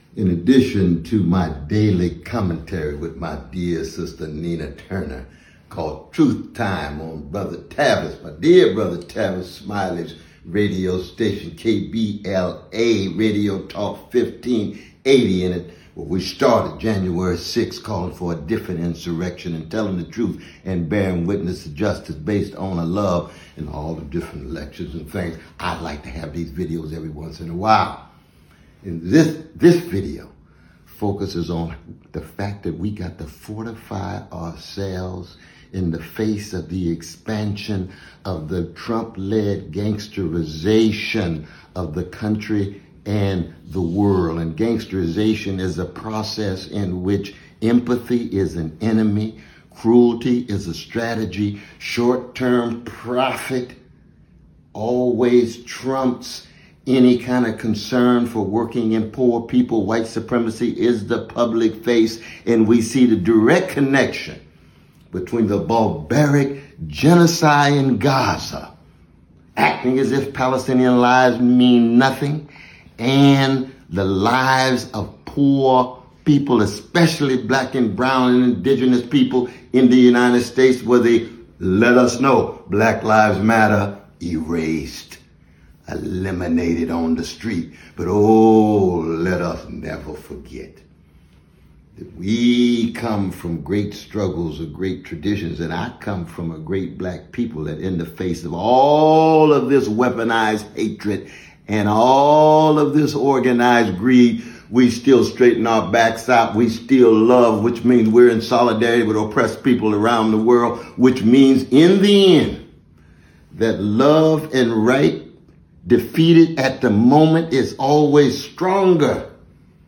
In addition to my daily commentary with my dear sister Nina Turner, called Truth Time on Brother Tavis, my dear Brother Tavis Smiley's radio station, KBLA Radio Talk 1580 in it. Well, we started January 6th calling for a different insurrection and telling the truth and bearing witness to justice based on a love and all the different elections and things. I'd like to have these videos every once in a while. And this video focuses on the fact that we got to fortify ourselves in the face of the expansion of the Trump-led gangsterization of the country and the world. And gangsterization is a process in which empathy is an enemy, cruelty is a strategy, short-term profit always trumps any kind of concern for working and poor people. White supremacy is the public face, and we see the direct connection between the barbaric genocide in Gaza, acting as if Palestinian lives mean nothing, and the lives of poor people, especially black and brown and indigenous people in the United States, where they let us know Black Lives Matter erased, eliminated on the street. But oh, let us never forget that we come from great struggles or great traditions, and I come from a great black people that in the face of all of this weaponized hatred and all of this organized greed, we still straighten our backs out. We still love, which means we're in solidarity with oppressed people around the world, which means in the end that love and right defeated at the moment is always stronger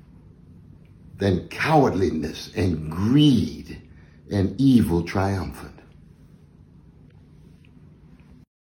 than cowardliness and greed and evil triumphant.